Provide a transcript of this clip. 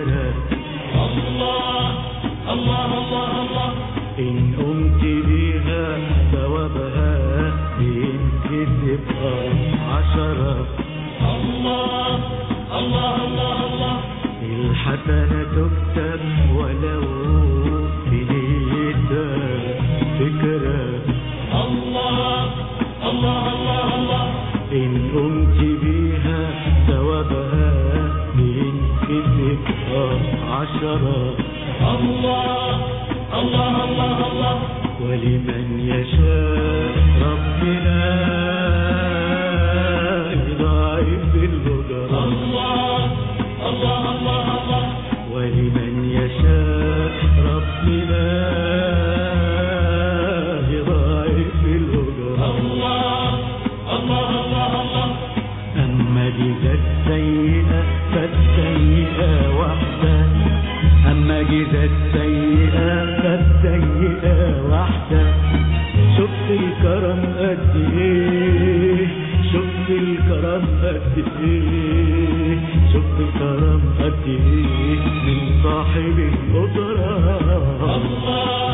فكرة. الله الله الله الله، إن قمت بيها ثوابها يمكن تبقى 10. الله الله الله الله، الحسنة تكتب ولو في نيتها فكرة. الله الله الله الله، إن قمت بيها ثوابها يمكن تبقى 10. الله الله الله الله، ولمن يشاء ربنا يضاعف بالأجر. الله الله الله الله، ولمن يشاء ربنا يضاعف بالأجر. الله الله الله الله، أما جزت سيئة فالسيئة وحدة. أما جزت سيئة فالسيئة وحدة. شفت الكرم قد إيه، شفت الكرم قد إيه، شفت الكرم قد إيه من صاحب القدرة. الله